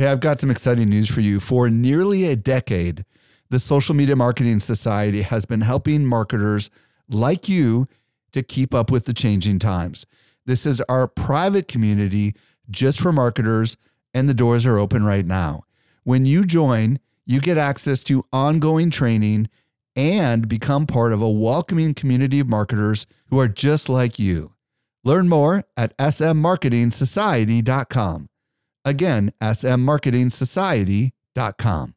Hey, I've got some exciting news for you. For nearly a decade, the Social Media Marketing Society has been helping marketers like you to keep up with the changing times. This is our private community just for marketers, and the doors are open right now. When you join, you get access to ongoing training and become part of a welcoming community of marketers who are just like you. Learn more at smmarketingsociety.com. Again, smmarketingsociety.com.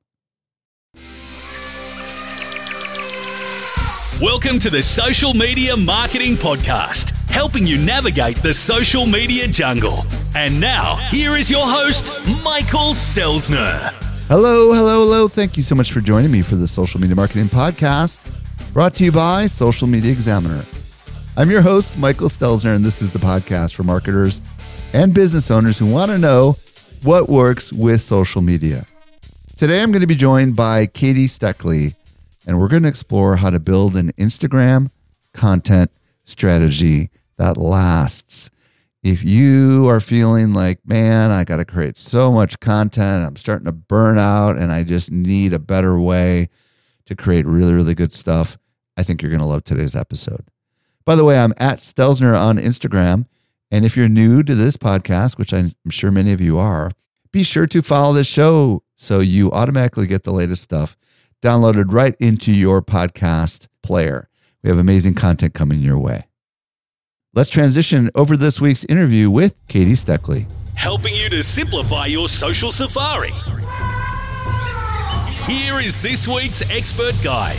Welcome to the Social Media Marketing Podcast, helping you navigate the social media jungle. And now, here is your host, Michael Stelzner. Hello. Thank you so much for joining me for the Social Media Marketing Podcast, brought to you by Social Media Examiner. I'm your host, Michael Stelzner, and this is the podcast for marketers and business owners who want to know what works with social media. Today, I'm going to be joined by Katie Steckley, and we're going to explore how to build an Instagram content strategy that lasts. If you are feeling like, man, I got to create so much content, I'm starting to burn out, and I just need a better way to create really, really good stuff, I think you're going to love today's episode. By the way, I'm at Stelzner on Instagram. And if you're new to this podcast, which I'm sure many of you are, be sure to follow this show so you automatically get the latest stuff downloaded right into your podcast player. We have amazing content coming your way. Let's transition over this week's interview with Katie Steckley. Helping you to simplify your social safari. Here is this week's expert guide.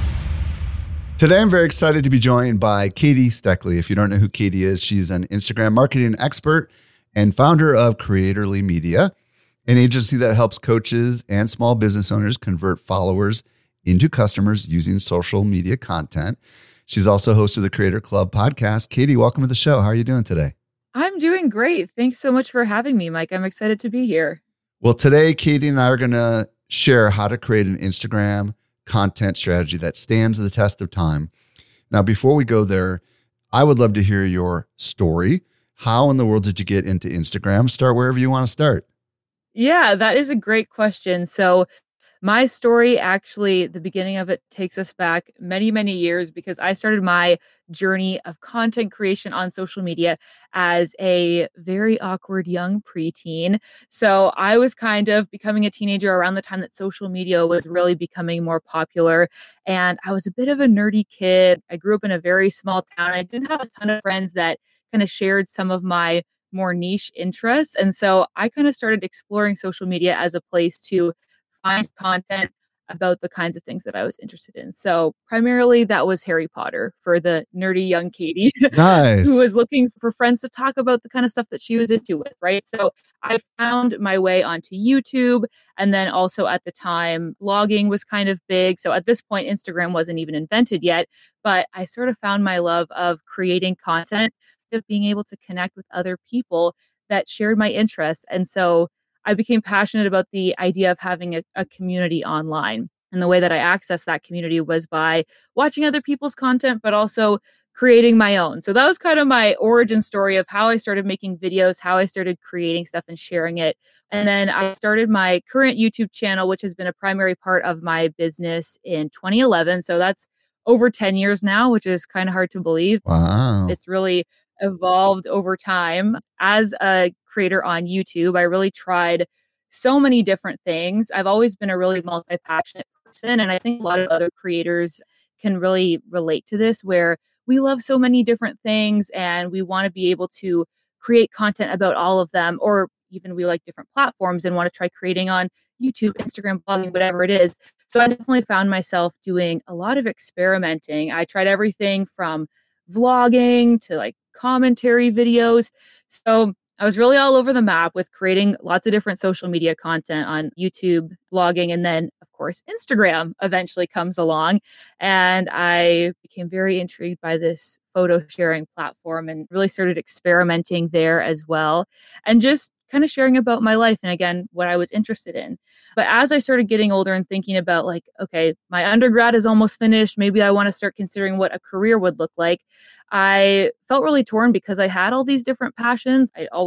Today, I'm very excited to be joined by Katie Steckley. If you don't know who Katie is, she's an Instagram marketing expert and founder of Creatorly Media, an agency that helps coaches and small business owners convert followers into customers using social media content. She's also host of the Creator Club podcast. Katie, welcome to the show. How are you doing today? I'm doing great. Thanks so much for having me, Mike. I'm excited to be here. Well, today, Katie and I are going to share how to create an Instagram content strategy that stands the test of time. Now, before we go there, I would love to hear your story. How in the world did you get into Instagram? Start wherever you want to start. Yeah, that is a great question. So my story, actually, the beginning of it takes us back many, many years because I started my journey of content creation on social media as a very awkward young preteen. So I was kind of becoming a teenager around the time that social media was really becoming more popular. And I was a bit of a nerdy kid. I grew up in a very small town. I didn't have a ton of friends that kind of shared some of my more niche interests. And so I kind of started exploring social media as a place to find content about the kinds of things that I was interested in. So primarily that was Harry Potter for the nerdy young Katie Nice. who was looking for friends to talk about the kind of stuff that she was into with, right? So I found my way onto YouTube. And then also at the time, blogging was kind of big. So at this point, Instagram wasn't even invented yet, but I sort of found my love of creating content, of being able to connect with other people that shared my interests. And so I became passionate about the idea of having a community online. And the way that I accessed that community was by watching other people's content, but also creating my own. So that was kind of my origin story of how I started making videos, how I started creating stuff and sharing it. And then I started my current YouTube channel, which has been a primary part of my business in 2011. So that's over 10 years now, which is kind of hard to believe. Wow. It's really evolved over time. As a creator on YouTube, I really tried so many different things. I've always been a really multi-passionate person, and I think a lot of other creators can really relate to this, where we love so many different things and we want to be able to create content about all of them, or even we like different platforms and want to try creating on YouTube, Instagram, blogging, whatever it is. So I definitely found myself doing a lot of experimenting. I tried everything from vlogging to like commentary videos. So I was really all over the map with creating lots of different social media content on YouTube, blogging, and then, of course, Instagram eventually comes along. And I became very intrigued by this photo sharing platform and really started experimenting there as well. And just kind of sharing about my life and, again, what I was interested in. But as I started getting older and thinking about like, okay, my undergrad is almost finished, maybe I want to start considering what a career would look like, I felt really torn because I had all these different passions. I'd always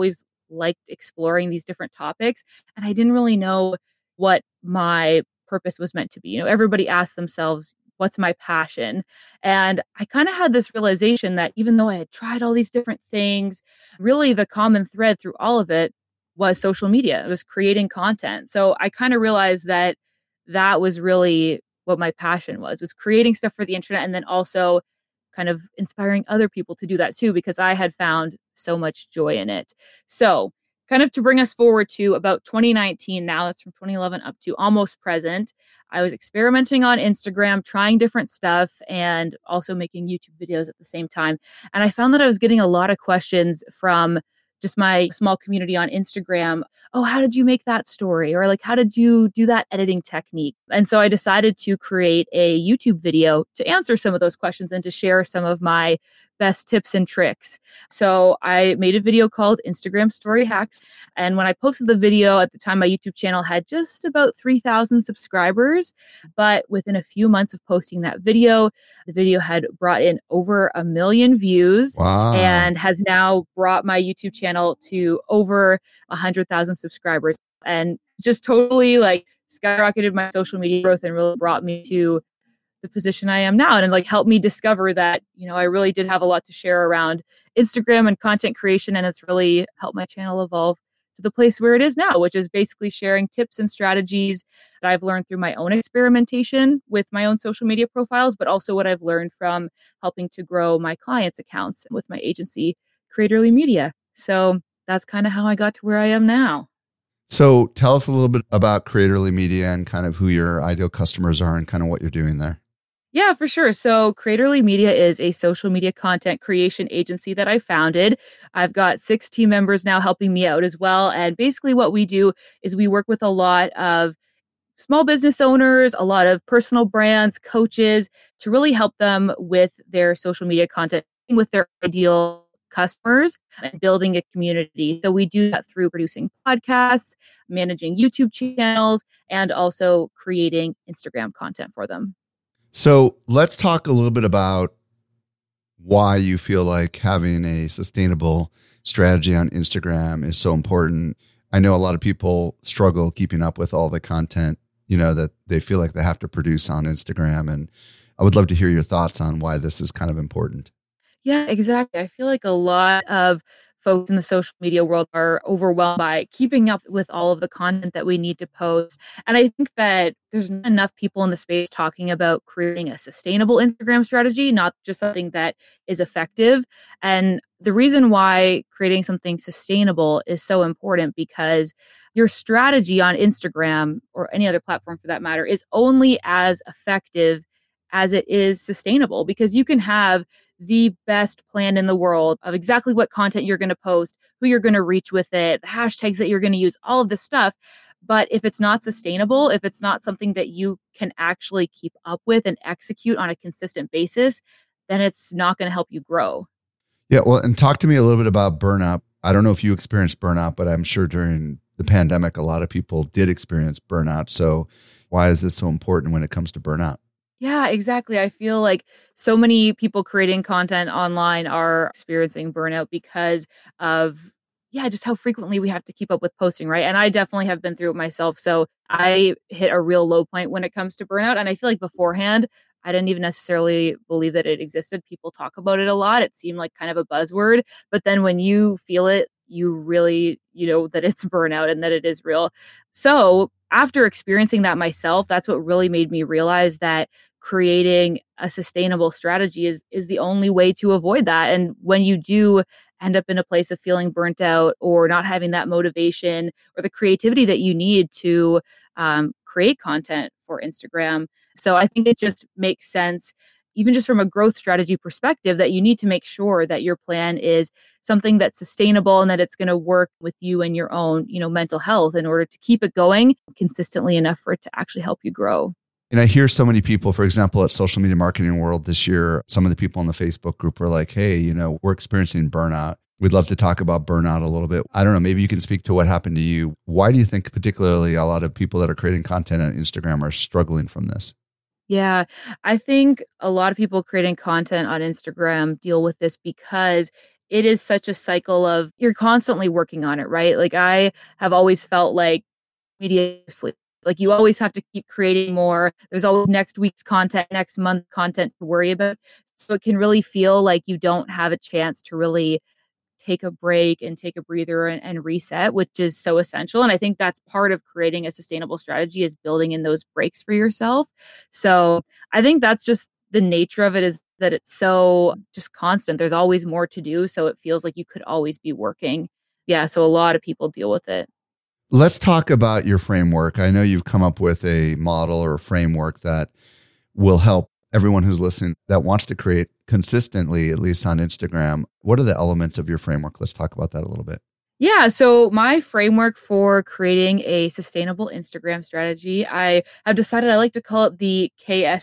liked exploring these different topics. And I didn't really know what my purpose was meant to be. Everybody asks themselves, what's my passion? And I kind of had this realization that even though I had tried all these different things, really the common thread through all of it was social media. It was creating content. So I kind of realized that that was really what my passion was creating stuff for the internet, and then also kind of inspiring other people to do that too, because I had found so much joy in it. So kind of to bring us forward to about 2019 now, that's from 2011 up to almost present, I was experimenting on Instagram, trying different stuff, and also making YouTube videos at the same time. And I found that I was getting a lot of questions from just my small community on Instagram. Oh, how did you make that story? Or like, how did you do that editing technique? And so I decided to create a YouTube video to answer some of those questions and to share some of my best tips and tricks. So I made a video called Instagram Story Hacks. And when I posted the video, at the time, my YouTube channel had just about 3,000 subscribers. But within a few months of posting that video, the video had brought in over 1 million views. Wow. And has now brought my YouTube channel to over 100,000 subscribers, and just totally like skyrocketed my social media growth and really brought me to the position I am now, and like helped me discover that, I really did have a lot to share around Instagram and content creation. And it's really helped my channel evolve to the place where it is now, which is basically sharing tips and strategies that I've learned through my own experimentation with my own social media profiles, but also what I've learned from helping to grow my clients' accounts with my agency, Creatorly Media. So that's kind of how I got to where I am now. So tell us a little bit about Creatorly Media and kind of who your ideal customers are and kind of what you're doing there. Yeah, for sure. So Creatorly Media is a social media content creation agency that I founded. I've got 6 team members now helping me out as well. And basically what we do is we work with a lot of small business owners, a lot of personal brands, coaches, to really help them with their social media content, with their ideal customers, and building a community. So we do that through producing podcasts, managing YouTube channels, and also creating Instagram content for them. So let's talk a little bit about why you feel like having a sustainable strategy on Instagram is so important. I know a lot of people struggle keeping up with all the content, that they feel like they have to produce on Instagram. And I would love to hear your thoughts on why this is kind of important. Yeah, exactly. I feel like a lot of folks in the social media world are overwhelmed by keeping up with all of the content that we need to post. And I think that there's not enough people in the space talking about creating a sustainable Instagram strategy, not just something that is effective. And the reason why creating something sustainable is so important, because your strategy on Instagram, or any other platform for that matter, is only as effective as it is sustainable, because you can have the best plan in the world of exactly what content you're going to post, who you're going to reach with it, the hashtags that you're going to use, all of this stuff. But if it's not sustainable, if it's not something that you can actually keep up with and execute on a consistent basis, then it's not going to help you grow. Yeah. Well, and talk to me a little bit about burnout. I don't know if you experienced burnout, but I'm sure during the pandemic, a lot of people did experience burnout. So why is this so important when it comes to burnout? Yeah, exactly. I feel like so many people creating content online are experiencing burnout because of, just how frequently we have to keep up with posting, right? And I definitely have been through it myself. So I hit a real low point when it comes to burnout. And I feel like beforehand, I didn't even necessarily believe that it existed. People talk about it a lot. It seemed like kind of a buzzword. But then when you feel it, you really, that it's burnout and that it is real. So after experiencing that myself, that's what really made me realize that creating a sustainable strategy is the only way to avoid that. And when you do end up in a place of feeling burnt out or not having that motivation or the creativity that you need to create content for Instagram. So I think it just makes sense, even just from a growth strategy perspective, that you need to make sure that your plan is something that's sustainable and that it's going to work with you and your own, mental health in order to keep it going consistently enough for it to actually help you grow. And I hear so many people, for example, at Social Media Marketing World this year, some of the people in the Facebook group were like, hey, we're experiencing burnout. We'd love to talk about burnout a little bit. I don't know, maybe you can speak to what happened to you. Why do you think particularly a lot of people that are creating content on Instagram are struggling from this? Yeah, I think a lot of people creating content on Instagram deal with this because it is such a cycle of you're constantly working on it, right? Like I have always felt like media sleep. Like you always have to keep creating more. There's always next week's content, next month content to worry about. So it can really feel like you don't have a chance to really take a break and take a breather and reset, which is so essential. And I think that's part of creating a sustainable strategy is building in those breaks for yourself. So I think that's just the nature of it, is that it's so just constant. There's always more to do. So it feels like you could always be working. Yeah. So a lot of people deal with it. Let's talk about your framework. I know you've come up with a model or a framework that will help everyone who's listening that wants to create consistently, at least on Instagram. What are the elements of your framework? Let's talk about that a little bit. Yeah, so my framework for creating a sustainable Instagram strategy, I have decided I like to call it the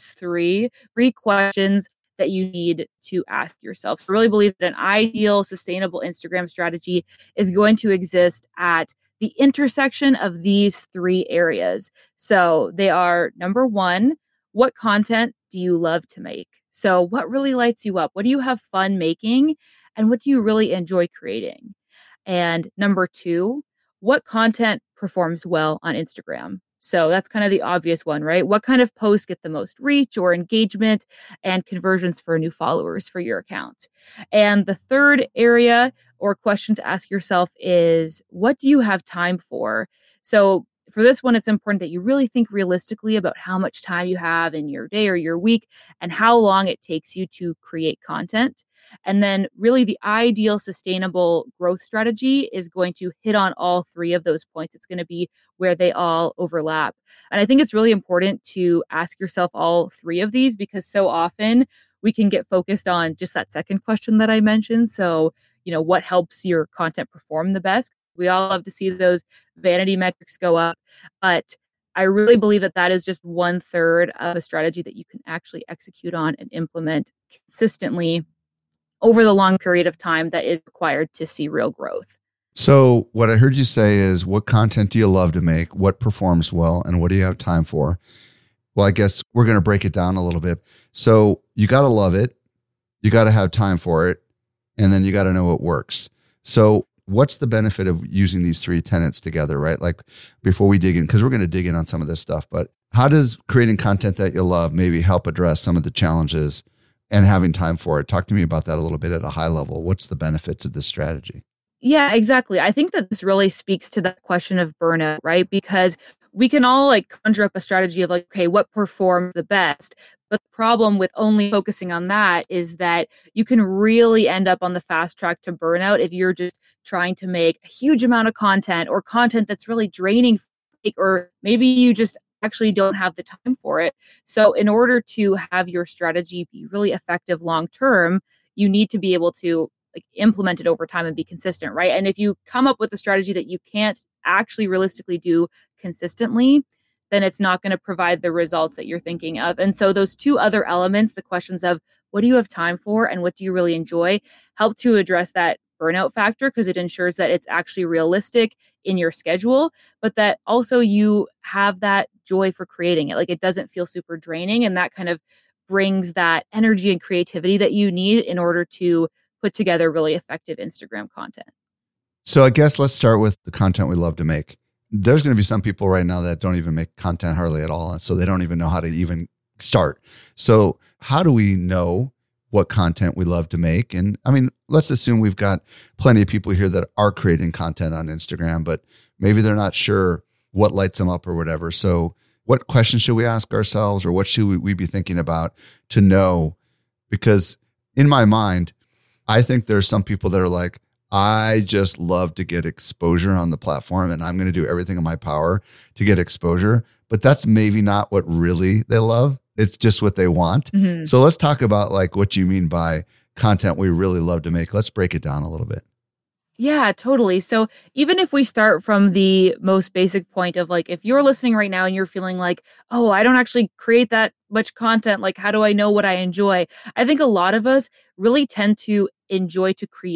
KS3, 3 questions that you need to ask yourself. So I really believe that an ideal sustainable Instagram strategy is going to exist at the intersection of these 3 areas. So they are, number 1, what content do you love to make? So what really lights you up? What do you have fun making? And what do you really enjoy creating? And number 2, what content performs well on Instagram? So that's kind of the obvious one, right? What kind of posts get the most reach or engagement and conversions for new followers for your account? And the third area or question to ask yourself is, what do you have time for? So for this one, it's important that you really think realistically about how much time you have in your day or your week and how long it takes you to create content. And then really the ideal sustainable growth strategy is going to hit on all 3 of those points. It's going to be where they all overlap. And I think it's really important to ask yourself all 3 of these, because so often we can get focused on just that second question that I mentioned. So, what helps your content perform the best? We all love to see those vanity metrics go up, but I really believe that that is just 1/3 of a strategy that you can actually execute on and implement consistently over the long period of time that is required to see real growth. So what I heard you say is, what content do you love to make? What performs well? And what do you have time for? Well, I guess we're going to break it down a little bit. So you got to love it. You got to have time for it. And then you got to know it works. So what's the benefit of using these 3 tenets together, right? Like before we dig in, because we're going to dig in on some of this stuff, but how does creating content that you love maybe help address some of the challenges and having time for it? Talk to me about that a little bit at a high level. What's the benefits of this strategy? Yeah, exactly. I think that this really speaks to that question of burnout, right? Because we can all conjure up a strategy of okay, what performed the best? But the problem with only focusing on that is that you can really end up on the fast track to burnout if you're just trying to make a huge amount of content or content that's really draining, or maybe you just actually don't have the time for it. So in order to have your strategy be really effective long term, you need to be able to implement it over time and be consistent, right? And if you come up with a strategy that you can't actually realistically do consistently, then it's not going to provide the results that you're thinking of. And so those 2 other elements, the questions of what do you have time for and what do you really enjoy, help to address that burnout factor, because it ensures that it's actually realistic in your schedule, but that also you have that joy for creating it. It doesn't feel super draining, and that kind of brings that energy and creativity that you need in order to put together really effective Instagram content. So I guess let's start with the content we love to make. There's going to be some people right now that don't even make content hardly at all. And so they don't even know how to even start. So how do we know what content we love to make? And I mean, let's assume we've got plenty of people here that are creating content on Instagram, but maybe they're not sure what lights them up or whatever. So what questions should we ask ourselves, or what should we be thinking about to know? Because in my mind, I think there's some people that are like, I just love to get exposure on the platform and I'm going to do everything in my power to get exposure. But that's maybe not what really they love. It's just what they want. Mm-hmm. So let's talk about what you mean by content we really love to make. Let's break it down a little bit. Yeah, totally. So even if we start from the most basic point of if you're listening right now and you're feeling like, oh, I don't actually create that much content, how do I know what I enjoy? I think a lot of us really tend to enjoy to create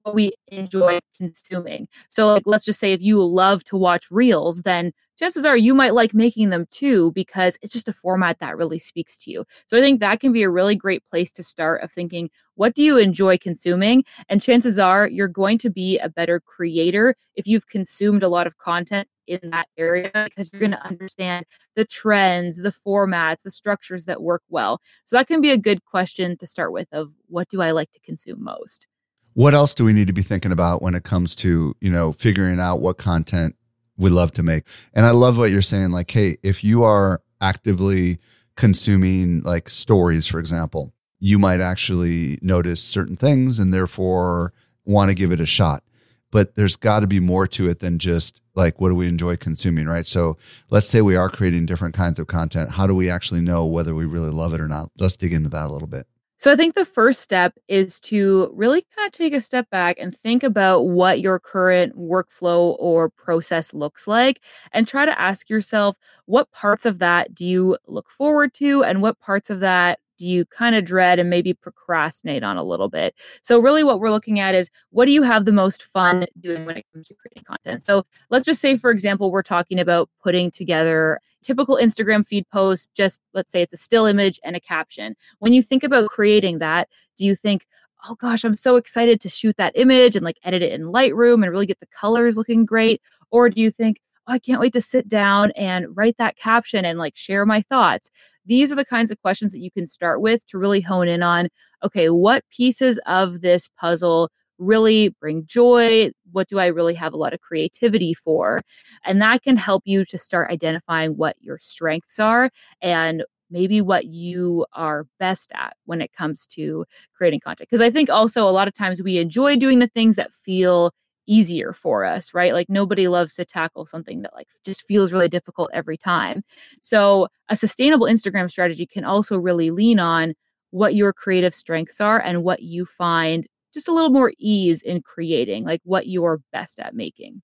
what we enjoy consuming. So like, let's just say if you love to watch reels, then chances are you might like making them too, because it's just a format that really speaks to you. So I think that can be a really great place to start of thinking, what do you enjoy consuming? And chances are you're going to be a better creator if you've consumed a lot of content in that area, because you're going to understand the trends, the formats, the structures that work well. So that can be a good question to start with of what do I like to consume most? What else do we need to be thinking about when it comes to, figuring out what content we love to make? And I love what you're saying. Like, hey, if you are actively consuming like stories, for example, you might actually notice certain things and therefore want to give it a shot. But there's got to be more to it than just like, what do we enjoy consuming, right? So let's say we are creating different kinds of content. How do we actually know whether we really love it or not? Let's dig into that a little bit. So I think the first step is to really kind of take a step back and think about what your current workflow or process looks like, and try to ask yourself, what parts of that do you look forward to and what parts of that do you kind of dread and maybe procrastinate on a little bit? So really what we're looking at is, what do you have the most fun doing when it comes to creating content? So let's just say, for example, we're talking about putting together typical Instagram feed post, just let's say it's a still image and a caption. When you think about creating that, do you think, oh gosh, I'm so excited to shoot that image and like edit it in Lightroom and really get the colors looking great? Or do you think, oh, I can't wait to sit down and write that caption and like share my thoughts? These are the kinds of questions that you can start with to really hone in on, okay, what pieces of this puzzle really bring joy? What do I really have a lot of creativity for? And that can help you to start identifying what your strengths are and maybe what you are best at when it comes to creating content. Because I think also a lot of times we enjoy doing the things that feel easier for us, right? Like nobody loves to tackle something that like just feels really difficult every time. So a sustainable Instagram strategy can also really lean on what your creative strengths are and what you find just a little more ease in creating, like what you're best at making.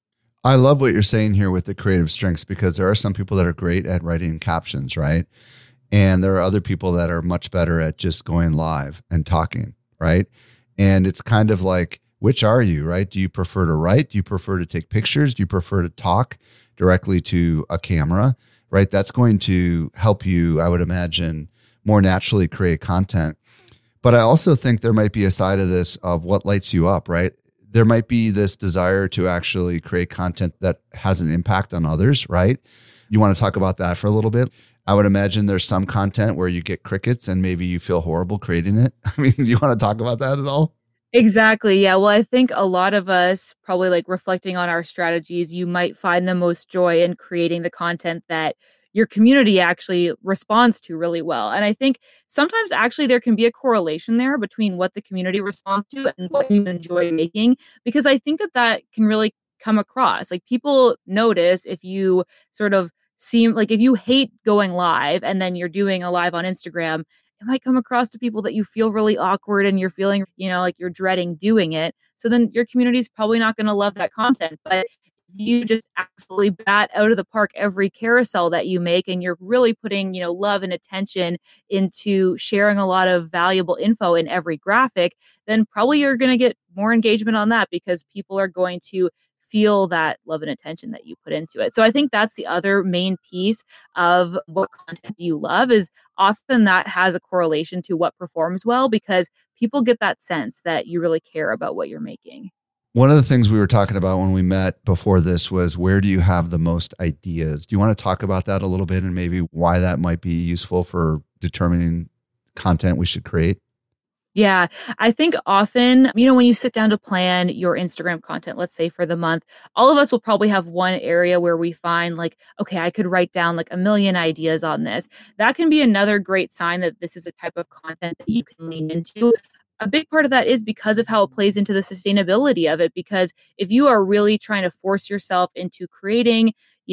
I love what you're saying here with the creative strengths, because there are some people that are great at writing captions, right? And there are other people that are much better at just going live and talking, right? And it's kind of like, which are you, right? Do you prefer to write? Do you prefer to take pictures? Do you prefer to talk directly to a camera, right? That's going to help you, I would imagine, more naturally create content. But I also think there might be a side of this of what lights you up, right? There might be this desire to actually create content that has an impact on others, right? You want to talk about that for a little bit? I would imagine there's some content where you get crickets and maybe you feel horrible creating it. I mean, do you want to talk about that at all? Exactly. Yeah. Well, I think a lot of us probably like reflecting on our strategies, you might find the most joy in creating the content that your community actually responds to really well. And I think sometimes actually there can be a correlation there between what the community responds to and what you enjoy making, because I think that that can really come across. Like people notice if you sort of seem like if you hate going live and then you're doing a live on Instagram, it might come across to people that you feel really awkward and you're feeling, like you're dreading doing it. So then your community is probably not going to love that content. But you just absolutely bat out of the park every carousel that you make, and you're really putting, love and attention into sharing a lot of valuable info in every graphic, then probably you're going to get more engagement on that because people are going to feel that love and attention that you put into it. So I think that's the other main piece of what content do you love, is often that has a correlation to what performs well, because people get that sense that you really care about what you're making. One of the things we were talking about when we met before this was, where do you have the most ideas? Do you want to talk about that a little bit and maybe why that might be useful for determining content we should create? Yeah, I think often, when you sit down to plan your Instagram content, let's say for the month, all of us will probably have one area where we find like, okay, I could write down like a million ideas on this. That can be another great sign that this is a type of content that you can lean into. A big part of that is because of how it plays into the sustainability of it. Because if you are really trying to force yourself into creating,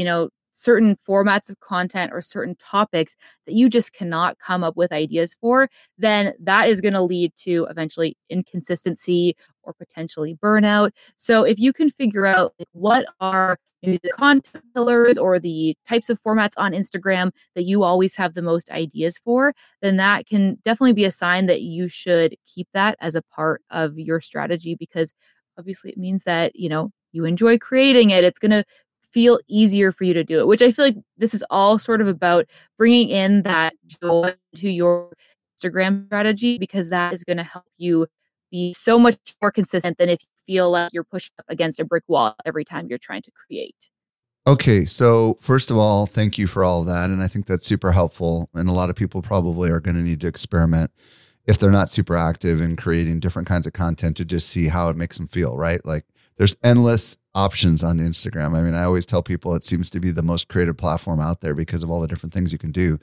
certain formats of content or certain topics that you just cannot come up with ideas for, then that is going to lead to eventually inconsistency or potentially burnout. So if you can figure out like, what are maybe the content pillars or the types of formats on Instagram that you always have the most ideas for, then that can definitely be a sign that you should keep that as a part of your strategy, because obviously it means that, you enjoy creating it. It's going to feel easier for you to do it, which I feel like this is all sort of about bringing in that joy to your Instagram strategy, because that is going to help you be so much more consistent than if you feel like you're pushing up against a brick wall every time you're trying to create. Okay, so first of all, thank you for all of that. And I think that's super helpful. And a lot of people probably are going to need to experiment if they're not super active in creating different kinds of content to just see how it makes them feel, right? Like there's endless options on Instagram. I mean, I always tell people it seems to be the most creative platform out there because of all the different things you can do.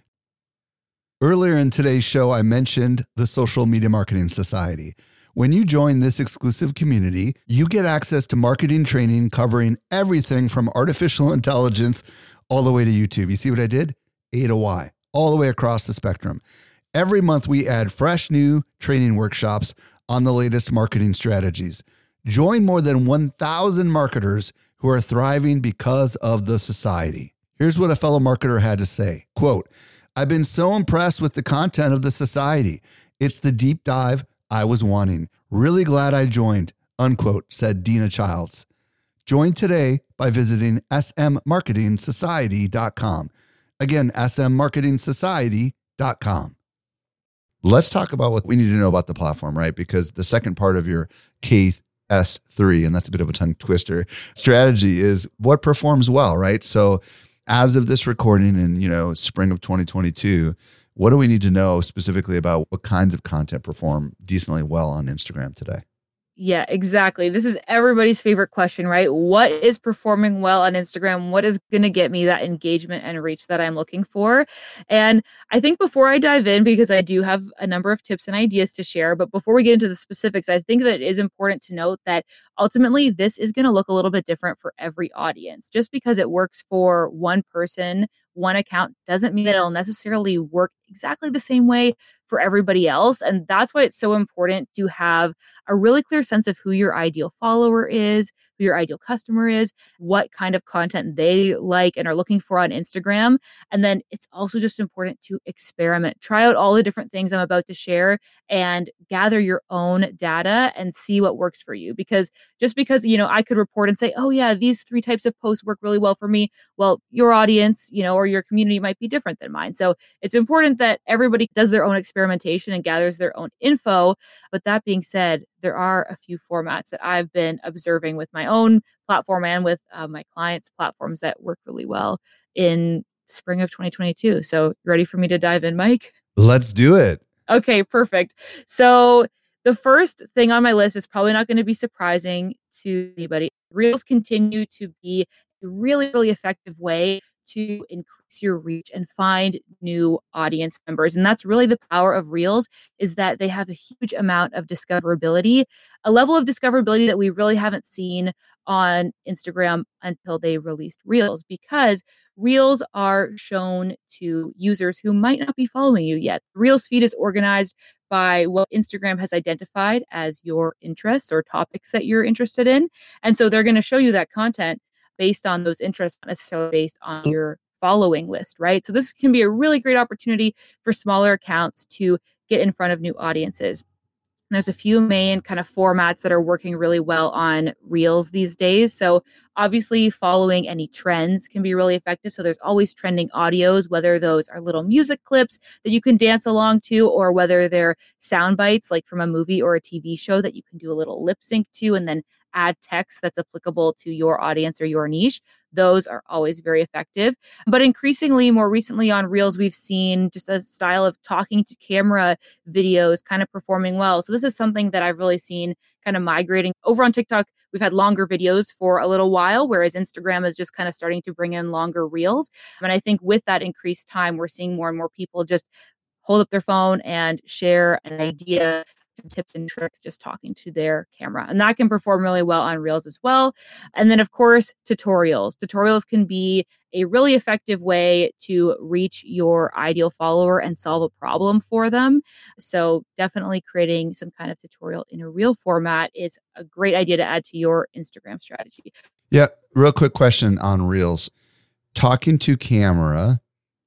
Earlier in today's show, I mentioned the Social Media Marketing Society. When you join this exclusive community, you get access to marketing training covering everything from artificial intelligence all the way to YouTube. You see what I did? A to Y, all the way across the spectrum. Every month, we add fresh new training workshops on the latest marketing strategies. Join more than 1,000 marketers who are thriving because of the society. Here's what a fellow marketer had to say. Quote, "I've been so impressed with the content of the society. It's the deep dive I was wanting. Really glad I joined," unquote, said Dina Childs. Join today by visiting smmarketingsociety.com. Again, smmarketingsociety.com. Let's talk about what we need to know about the platform, right? Because the second part of your KS3, and that's a bit of a tongue twister, strategy is what performs well, right? So as of this recording in, spring of 2022, what do we need to know specifically about what kinds of content perform decently well on Instagram today? Yeah, exactly. This is everybody's favorite question, right? What is performing well on Instagram? What is going to get me that engagement and reach that I'm looking for? And I think before I dive in, because I do have a number of tips and ideas to share, but before we get into the specifics, I think that it is important to note that ultimately this is going to look a little bit different for every audience. Just because it works for one person, one account, doesn't mean that it'll necessarily work exactly the same way for everybody else. And that's why it's so important to have a really clear sense of who your ideal follower is, who your ideal customer is, what kind of content they like and are looking for on Instagram. And then it's also just important to experiment, try out all the different things I'm about to share and gather your own data and see what works for you. Because just because, I could report and say, oh yeah, these 3 types of posts work really well for me. Well, your audience, or your community might be different than mine. So it's important that everybody does their own experimentation and gathers their own info. But that being said, there are a few formats that I've been observing with my own platform and with my clients' platforms that work really well in spring of 2022. So you ready for me to dive in, Mike? Let's do it. Okay, perfect. So the first thing on my list is probably not going to be surprising to anybody. Reels continue to be a really, really effective way to increase your reach and find new audience members. And that's really the power of Reels, is that they have a huge amount of discoverability, a level of discoverability that we really haven't seen on Instagram until they released Reels, because Reels are shown to users who might not be following you yet. Reels feed is organized by what Instagram has identified as your interests or topics that you're interested in. And so they're going to show you that content based on those interests, not necessarily based on your following list, right? So this can be a really great opportunity for smaller accounts to get in front of new audiences. There's a few main kind of formats that are working really well on Reels these days. So obviously following any trends can be really effective. So there's always trending audios, whether those are little music clips that you can dance along to, or whether they're sound bites like from a movie or a TV show that you can do a little lip sync to and then add text that's applicable to your audience or your niche. Those are always very effective. But increasingly, more recently on Reels, we've seen just a style of talking to camera videos kind of performing well. So this is something that I've really seen kind of migrating over on TikTok. We've had longer videos for a little while, whereas Instagram is just kind of starting to bring in longer Reels. And I think with that increased time, we're seeing more and more people just hold up their phone and share an idea some tips and tricks just talking to their camera. And that can perform really well on Reels as well. And then, of course, tutorials. Tutorials can be a really effective way to reach your ideal follower and solve a problem for them. So definitely creating some kind of tutorial in a reel format is a great idea to add to your Instagram strategy. Yeah. Real quick question on Reels. Talking to camera,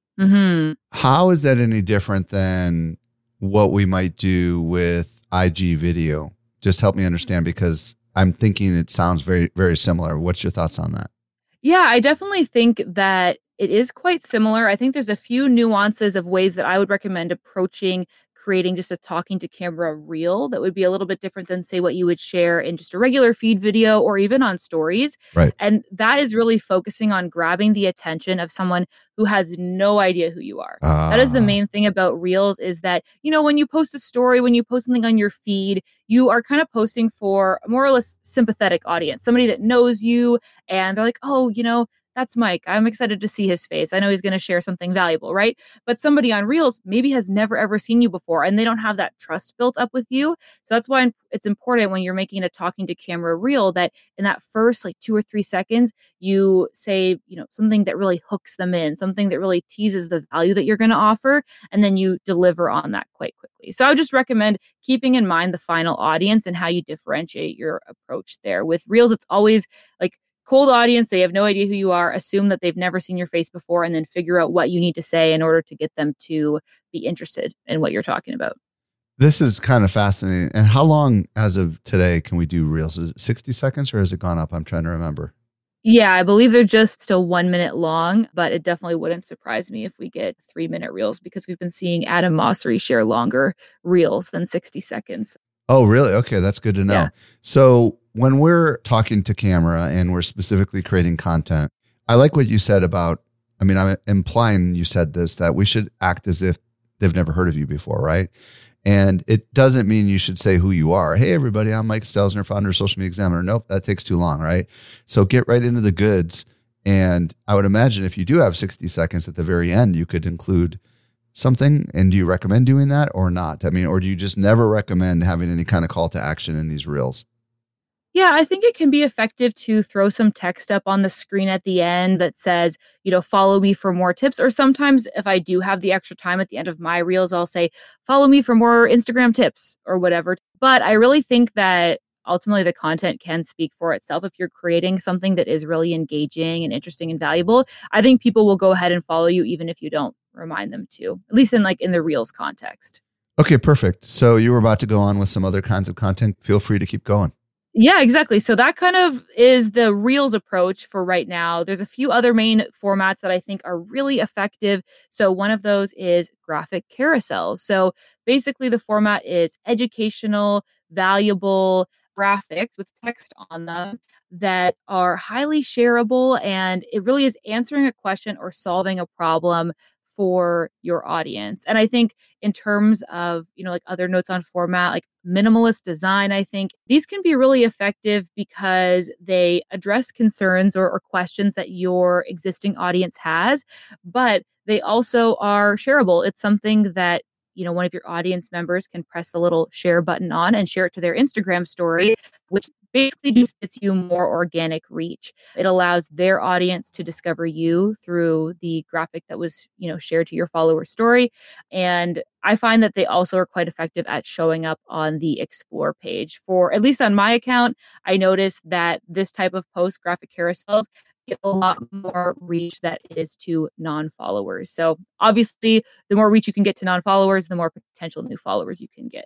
how is that any different than what we might do with IG video? Just help me understand, because I'm thinking it sounds very, very similar. What's your thoughts on that? Yeah, I definitely think that it is quite similar. I think there's a few nuances of ways that I would recommend approaching creating just a talking to camera reel that would be a little bit different than, say, what you would share in just a regular feed video or even on stories. Right. And that is really focusing on grabbing the attention of someone who has no idea who you are. That is the main thing about reels, is that, when you post a story, when you post something on your feed, you are kind of posting for a more or less sympathetic audience, somebody that knows you and they're like, oh, that's Mike. I'm excited to see his face. I know he's going to share something valuable, right? But somebody on Reels maybe has never, ever seen you before, and they don't have that trust built up with you. So that's why it's important when you're making a talking to camera reel that in that first 2 or 3 seconds, you say, something that really hooks them in, something that really teases the value that you're going to offer, and then you deliver on that quite quickly. So I would just recommend keeping in mind the final audience and how you differentiate your approach there. With Reels, it's always cold audience. They have no idea who you are. Assume that they've never seen your face before, and then figure out what you need to say in order to get them to be interested in what you're talking about. This is kind of fascinating. And how long as of today can we do Reels? Is it 60 seconds or has it gone up? I'm trying to remember. Yeah, I believe they're just still 1 minute long, but it definitely wouldn't surprise me if we get 3-minute reels, because we've been seeing Adam Mosseri share longer reels than 60 seconds. Oh, really? Okay, that's good to know. Yeah. So when we're talking to camera and we're specifically creating content, I like what you said about, I'm implying you said this, that we should act as if they've never heard of you before, right? And it doesn't mean you should say who you are. Hey, everybody, I'm Mike Stelzner, founder of Social Media Examiner. Nope, that takes too long, right? So get right into the goods. And I would imagine if you do have 60 seconds at the very end, you could include something. And do you recommend doing that or not? Or do you just never recommend having any kind of call to action in these reels? Yeah, I think it can be effective to throw some text up on the screen at the end that says, follow me for more tips. Or sometimes if I do have the extra time at the end of my reels, I'll say, follow me for more Instagram tips or whatever. But I really think that ultimately the content can speak for itself. If you're creating something that is really engaging and interesting and valuable, I think people will go ahead and follow you even if you don't remind them to, at least in the reels context. Okay, perfect. So you were about to go on with some other kinds of content. Feel free to keep going. Yeah, exactly. So that kind of is the Reels approach for right now. There's a few other main formats that I think are really effective. So one of those is graphic carousels. So basically the format is educational, valuable graphics with text on them that are highly shareable. And it really is answering a question or solving a problem for your audience. And I think in terms of, other notes on format, minimalist design, I think these can be really effective because they address concerns or questions that your existing audience has, but they also are shareable. It's something that, one of your audience members can press the little share button on and share it to their Instagram story, which basically just gets you more organic reach. It allows their audience to discover you through the graphic that was, shared to your follower story. And I find that they also are quite effective at showing up on the explore page. For at least on my account, I noticed that this type of post, graphic carousels, get a lot more reach that is to non-followers. So obviously, the more reach you can get to non-followers, the more potential new followers you can get.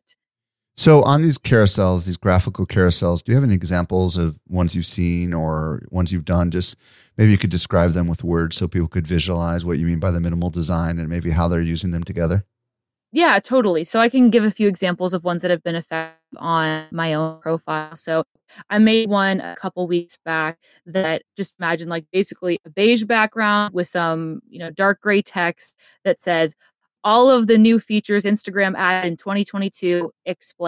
So on these carousels, these graphical carousels, do you have any examples of ones you've seen or ones you've done? Just maybe you could describe them with words so people could visualize what you mean by the minimal design and maybe how they're using them together. Yeah, totally. So I can give a few examples of ones that have been effective on my own profile. So I made one a couple weeks back that just imagine basically a beige background with some, dark gray text that says, all of the new features Instagram added in 2022 explained.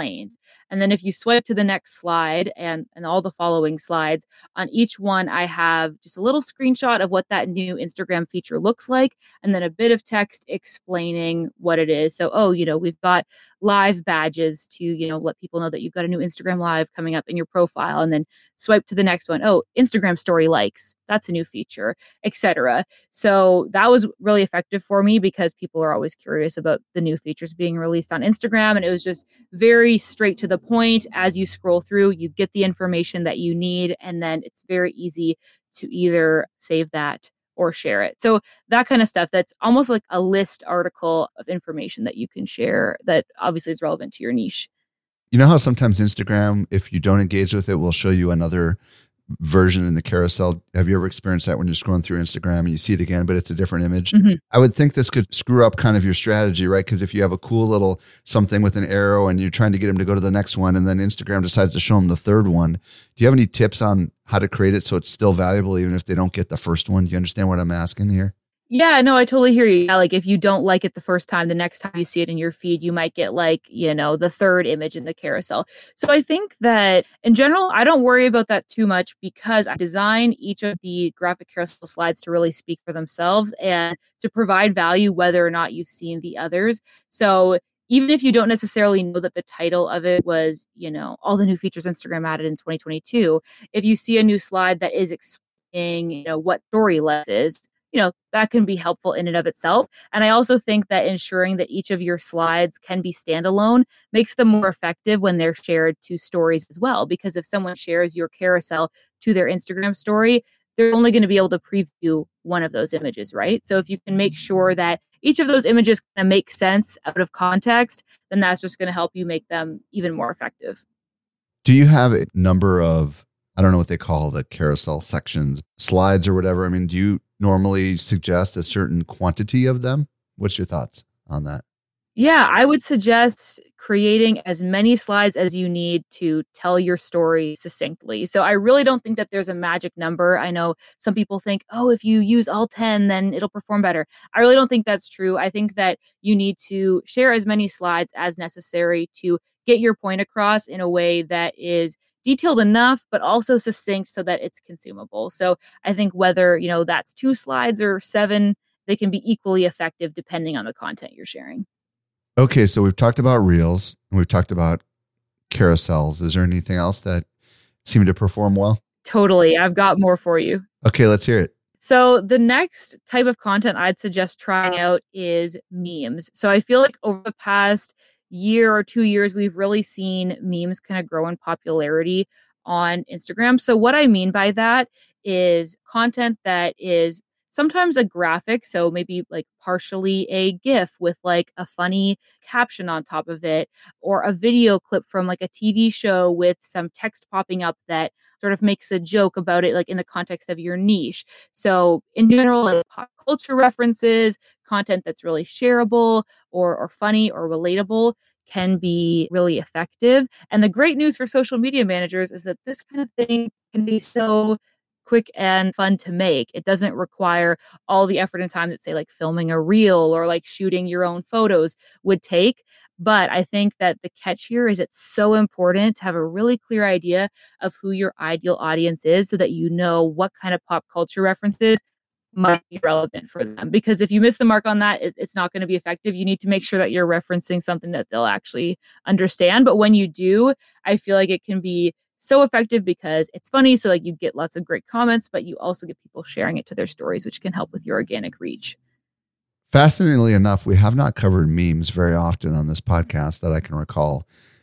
And then if you swipe to the next slide and all the following slides, on each one, I have just a little screenshot of what that new Instagram feature looks like, and then a bit of text explaining what it is. So, we've got live badges to, let people know that you've got a new Instagram live coming up in your profile, and then swipe to the next one. Oh, Instagram story likes, that's a new feature, etc. So that was really effective for me because people are always curious about the new features being released on Instagram. And it was just very straight to the point. As you scroll through, you get the information that you need, and then it's very easy to either save that or share it. So that kind of stuff, that's almost like a list article of information that you can share that obviously is relevant to your niche. You know how sometimes Instagram, if you don't engage with it, will show you another version in the carousel? Have you ever experienced that when you're scrolling through Instagram and you see it again, but it's a different image? Mm-hmm. I would think this could screw up kind of your strategy, right? Because if you have a cool little something with an arrow and you're trying to get them to go to the next one, and then Instagram decides to show them the third one, do you have any tips on how to create it so it's still valuable even if they don't get the first one? Do you understand what I'm asking here? Yeah, no, I totally hear you. Yeah, like if you don't like it the first time, the next time you see it in your feed, you might get the third image in the carousel. So I think that in general, I don't worry about that too much because I design each of the graphic carousel slides to really speak for themselves and to provide value whether or not you've seen the others. So even if you don't necessarily know that the title of it was, all the new features Instagram added in 2022, if you see a new slide that is explaining, what Storyless is, that can be helpful in and of itself. And I also think that ensuring that each of your slides can be standalone makes them more effective when they're shared to stories as well. Because if someone shares your carousel to their Instagram story, they're only going to be able to preview one of those images, right? So if you can make sure that each of those images kind of make sense out of context, then that's just going to help you make them even more effective. Do you have a number of, I don't know what they call the carousel sections, slides or whatever? I mean, do you normally suggest a certain quantity of them? What's your thoughts on that? Yeah, I would suggest creating as many slides as you need to tell your story succinctly. So I really don't think that there's a magic number. I know some people think, if you use all 10, then it'll perform better. I really don't think that's true. I think that you need to share as many slides as necessary to get your point across in a way that is detailed enough, but also succinct so that it's consumable. So I think whether, that's 2 slides or 7, they can be equally effective depending on the content you're sharing. Okay, so we've talked about Reels and we've talked about carousels. Is there anything else that seemed to perform well? Totally. I've got more for you. Okay, let's hear it. So the next type of content I'd suggest trying out is memes. So I feel like over the past year or 2 years, we've really seen memes kind of grow in popularity on Instagram. So what I mean by that is content that is sometimes a graphic, so maybe like partially a GIF with like a funny caption on top of it, or a video clip from like a TV show with some text popping up that sort of makes a joke about it, like in the context of your niche. So in general, like pop culture references, content that's really shareable or funny or relatable can be really effective. And the great news for social media managers is that this kind of thing can be so quick and fun to make. It doesn't require all the effort and time that, say, like filming a reel or like shooting your own photos would take. But I think that the catch here is it's so important to have a really clear idea of who your ideal audience is so that you know what kind of pop culture references might be relevant for them. Because if you miss the mark on that, it's not going to be effective. You need to make sure that you're referencing something that they'll actually understand. But when you do, I feel like it can be so effective because it's funny. So like you get lots of great comments, but you also get people sharing it to their stories, which can help with your organic reach. Fascinatingly enough, we have not covered memes very often on this podcast that I can recall.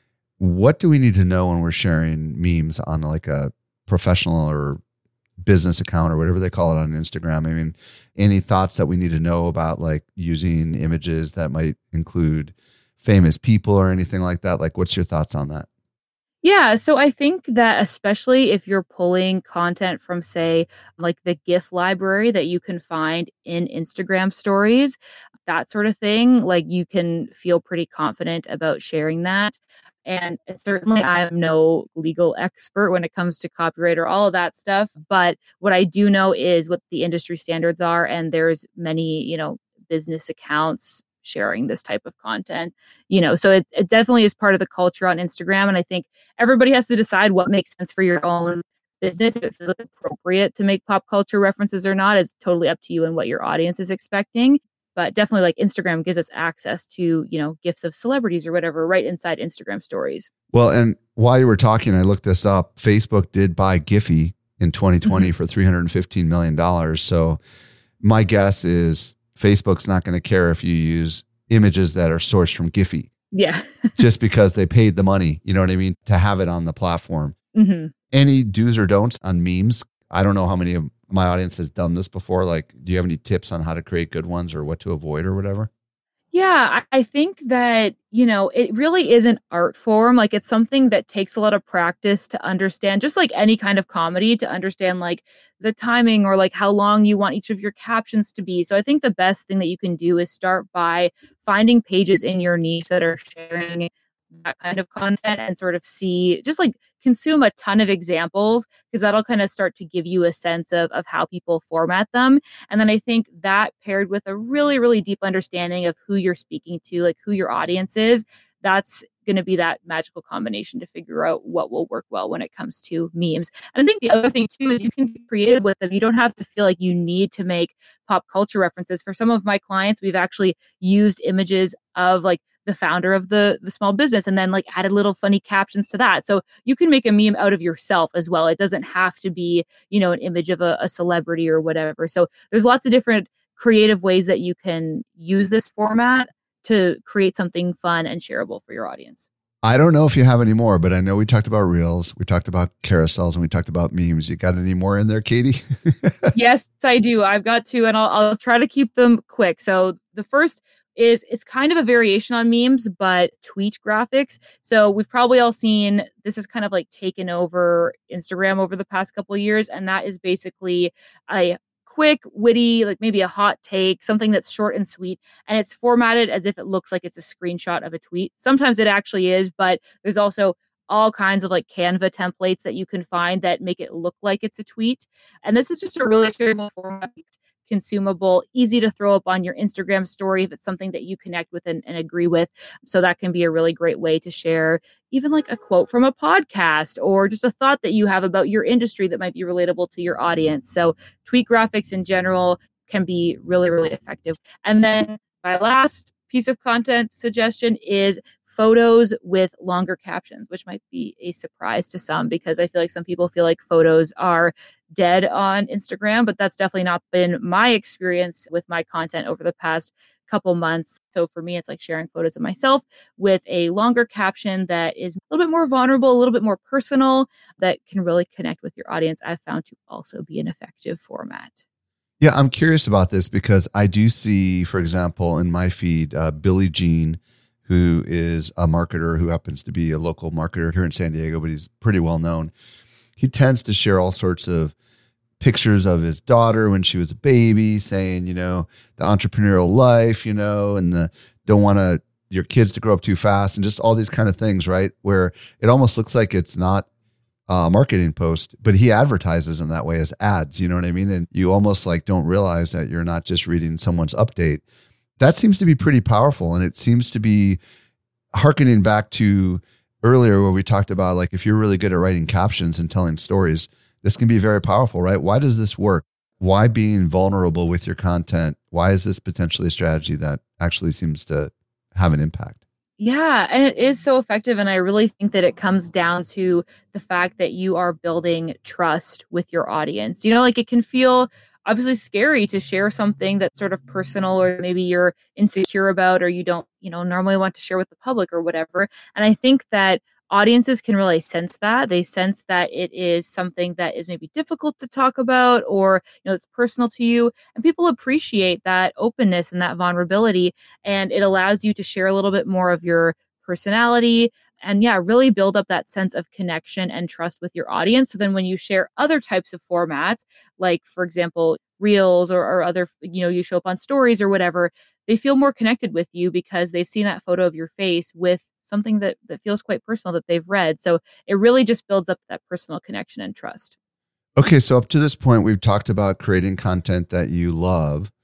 What do we need to know when we're sharing memes on like a professional or business account or whatever they call it on Instagram? I mean, any thoughts that we need to know about like using images that might include famous people or anything like that? Like, what's your thoughts on that? Yeah, so I think that especially if you're pulling content from, say, like the GIF library that you can find in Instagram stories, that sort of thing, like you can feel pretty confident about sharing that. And certainly I'm no legal expert when it comes to copyright or all of that stuff. But what I do know is what the industry standards are. And there's many, business accounts sharing this type of content, so it definitely is part of the culture on Instagram. And I think everybody has to decide what makes sense for your own business. If it feels appropriate to make pop culture references or not, it's totally up to you and what your audience is expecting. But definitely like Instagram gives us access to, gifts of celebrities or whatever right inside Instagram stories. Well, and while you were talking, I looked this up. Facebook did buy Giphy in 2020 for $315 million. So my guess is Facebook's not going to care if you use images that are sourced from Giphy. Yeah. Just because they paid the money, you know what I mean, to have it on the platform. Mm-hmm. Any do's or don'ts on memes? I don't know how many of my audience has done this before. Like, do you have any tips on how to create good ones or what to avoid or whatever? Yeah, I think that, it really is an art form. Like it's something that takes a lot of practice to understand, just like any kind of comedy, to understand like the timing or like how long you want each of your captions to be. So I think the best thing that you can do is start by finding pages in your niche that are sharing that kind of content and sort of just like consume a ton of examples, because that'll kind of start to give you a sense of how people format them. And then I think that paired with a really, really deep understanding of who you're speaking to, like who your audience is, that's going to be that magical combination to figure out what will work well when it comes to memes. And I think the other thing too is you can be creative with them. You don't have to feel like you need to make pop culture references. For some of my clients, we've actually used images of like the founder of the small business and then like added little funny captions to that. So you can make a meme out of yourself as well. It doesn't have to be, an image of a celebrity or whatever. So there's lots of different creative ways that you can use this format to create something fun and shareable for your audience. I don't know if you have any more, but I know we talked about reels, we talked about carousels, and we talked about memes. You got any more in there, Katie? Yes, I do. I've got two, and I'll try to keep them quick. So the first is it's kind of a variation on memes, but tweet graphics. So we've probably all seen, this is kind of like taken over Instagram over the past couple of years. And that is basically a quick, witty, like maybe a hot take, something that's short and sweet. And it's formatted as if it looks like it's a screenshot of a tweet. Sometimes it actually is, but there's also all kinds of like Canva templates that you can find that make it look like it's a tweet. And this is just a really shareable format, consumable, easy to throw up on your Instagram story if it's something that you connect with and agree with. So that can be a really great way to share even like a quote from a podcast or just a thought that you have about your industry that might be relatable to your audience. So tweet graphics in general can be really, really effective. And then my last piece of content suggestion is photos with longer captions, which might be a surprise to some because I feel like some people feel like photos are dead on Instagram, but that's definitely not been my experience with my content over the past couple months. So for me, it's like sharing photos of myself with a longer caption that is a little bit more vulnerable, a little bit more personal, that can really connect with your audience. I've found to also be an effective format. Yeah, I'm curious about this because I do see, for example, in my feed, Billy Jean, who is a marketer who happens to be a local marketer here in San Diego, but he's pretty well known. He tends to share all sorts of pictures of his daughter when she was a baby, saying, the entrepreneurial life, and don't want your kids to grow up too fast and just all these kind of things, right? Where it almost looks like it's not a marketing post, but he advertises them that way as ads, you know what I mean? And you almost like don't realize that you're not just reading someone's update. That seems to be pretty powerful. And it seems to be hearkening back to earlier where we talked about, like, if you're really good at writing captions and telling stories, this can be very powerful, right? Why does this work? Why being vulnerable with your content? Why is this potentially a strategy that actually seems to have an impact? Yeah, and it is so effective. And I really think that it comes down to the fact that you are building trust with your audience. Like it can feel obviously scary to share something that's sort of personal or maybe you're insecure about or you don't, normally want to share with the public or whatever. And I think that audiences can really sense that. They sense that it is something that is maybe difficult to talk about or, it's personal to you. And people appreciate that openness and that vulnerability. And it allows you to share a little bit more of your personality and really build up that sense of connection and trust with your audience. So then when you share other types of formats, like for example, reels or other, you show up on stories or whatever, they feel more connected with you because they've seen that photo of your face with something that feels quite personal that they've read. So it really just builds up that personal connection and trust. Okay. So up to this point, we've talked about creating content that you love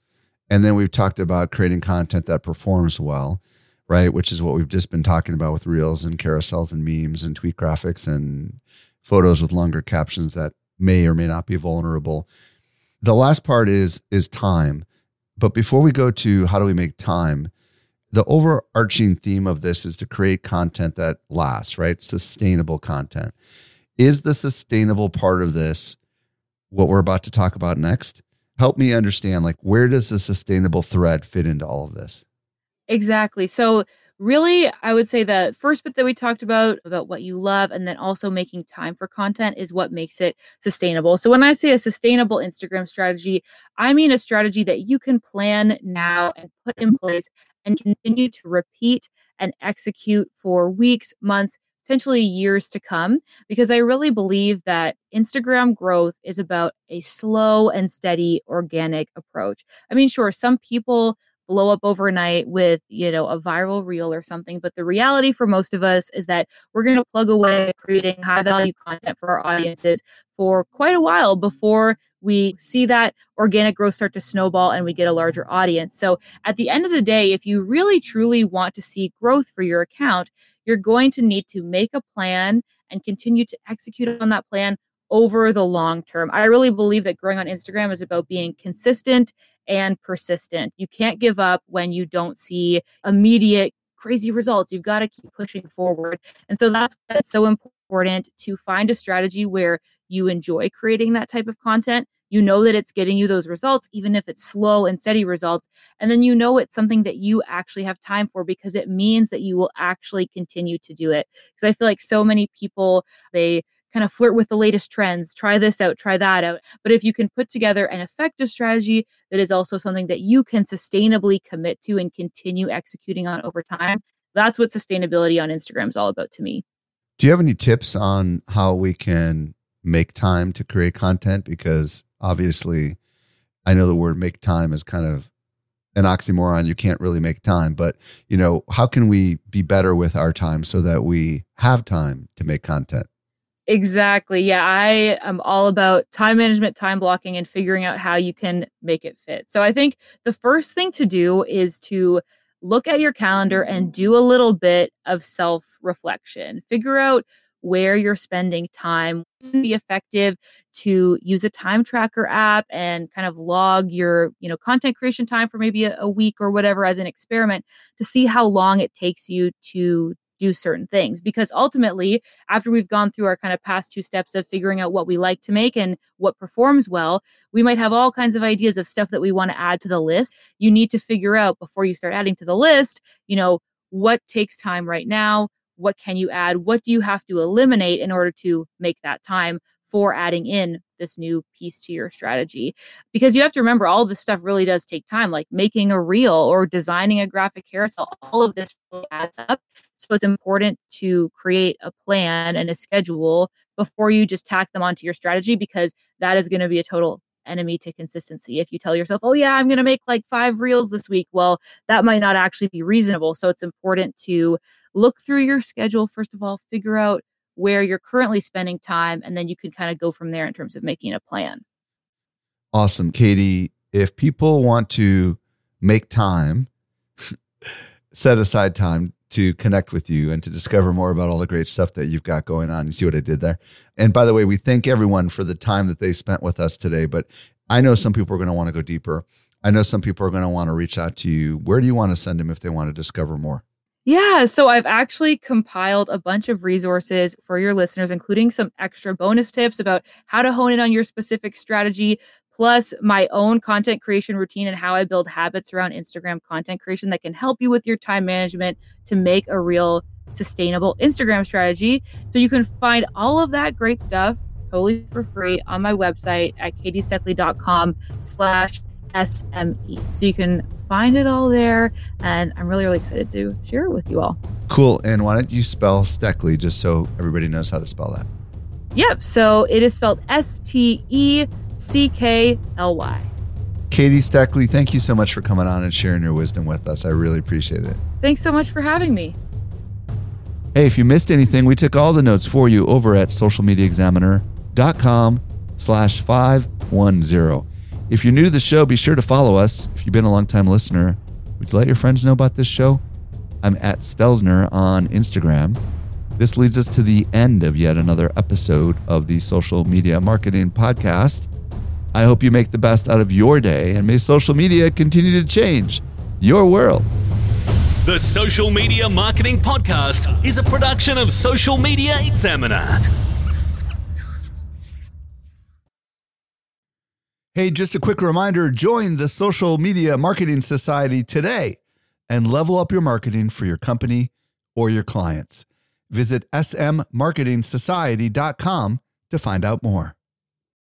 And then we've talked about creating content that performs well, right? Which is what we've just been talking about with reels and carousels and memes and tweet graphics and photos with longer captions that may or may not be vulnerable. The last part is time. But before we go to how do we make time, the overarching theme of this is to create content that lasts, right? Sustainable content. Is the sustainable part of this what we're about to talk about next? Help me understand, like, where does the sustainable thread fit into all of this? Exactly. So really, I would say the first bit that we talked about what you love, and then also making time for content is what makes it sustainable. So when I say a sustainable Instagram strategy, I mean a strategy that you can plan now and put in place and continue to repeat and execute for weeks, months, potentially years to come, because I really believe that Instagram growth is about a slow and steady organic approach. I mean, sure, some people blow up overnight with, a viral reel or something, but the reality for most of us is that we're going to plug away at creating high value content for our audiences for quite a while before we see that organic growth start to snowball and we get a larger audience. So at the end of the day, if you really truly want to see growth for your account, you're going to need to make a plan and continue to execute on that plan over the long term. I really believe that growing on Instagram is about being consistent and persistent. You can't give up when you don't see immediate crazy results. You've got to keep pushing forward. And so that's why it's so important to find a strategy where you enjoy creating that type of content. You know that it's getting you those results, even if it's slow and steady results. And then it's something that you actually have time for, because it means that you will actually continue to do it. Because I feel like so many people, they kind of flirt with the latest trends, try this out, try that out. But if you can put together an effective strategy that is also something that you can sustainably commit to and continue executing on over time, that's what sustainability on Instagram is all about to me. Do you have any tips on how we can make time to create content? Because obviously, I know the word make time is kind of an oxymoron. You can't really make time, but how can we be better with our time so that we have time to make content? Exactly. Yeah, I am all about time management, time blocking, and figuring out how you can make it fit. So I think the first thing to do is to look at your calendar and do a little bit of self-reflection. Figure out where you're spending time. It can be effective to use a time tracker app and kind of log your, content creation time for maybe a week or whatever as an experiment to see how long it takes you to do certain things. Because ultimately, after we've gone through our kind of past two steps of figuring out what we like to make and what performs well, we might have all kinds of ideas of stuff that we want to add to the list. You need to figure out before you start adding to the list, what takes time right now? What can you add? What do you have to eliminate in order to make that time for adding in this new piece to your strategy? Because you have to remember, all this stuff really does take time, like making a reel or designing a graphic carousel. All of this really adds up. So it's important to create a plan and a schedule before you just tack them onto your strategy, because that is going to be a total enemy to consistency. If you tell yourself, oh yeah, I'm going to make like 5 reels this week, well, that might not actually be reasonable. So it's important to look through your schedule, first of all, figure out where you're currently spending time, and then you can kind of go from there in terms of making a plan. Awesome. Katie, if people want to make time, set aside time to connect with you and to discover more about all the great stuff that you've got going on. You see what I did there? And by the way, we thank everyone for the time that they spent with us today, but I know some people are going to want to go deeper. I know some people are going to want to reach out to you. Where do you want to send them if they want to discover more? Yeah, so I've actually compiled a bunch of resources for your listeners, including some extra bonus tips about how to hone in on your specific strategy, plus my own content creation routine and how I build habits around Instagram content creation that can help you with your time management to make a real sustainable Instagram strategy. So you can find all of that great stuff totally for free on my website at katiestekley.com/SME. So you can find it all there, and I'm really, really excited to share it with you all. Cool. And why don't you spell Stekley just so everybody knows how to spell that? Yep. So it is spelled STECKLY. Katie Stekley, thank you so much for coming on and sharing your wisdom with us. I really appreciate it. Thanks so much for having me. Hey, if you missed anything, we took all the notes for you over at socialmediaexaminer.com/510. If you're new to the show, be sure to follow us. If you've been a long-time listener, would you let your friends know about this show? I'm at Stelzner on Instagram. This leads us to the end of yet another episode of the Social Media Marketing Podcast. I hope you make the best out of your day, and may social media continue to change your world. The Social Media Marketing Podcast is a production of Social Media Examiner. Hey, just a quick reminder, join the Social Media Marketing Society today and level up your marketing for your company or your clients. Visit smmarketingsociety.com to find out more.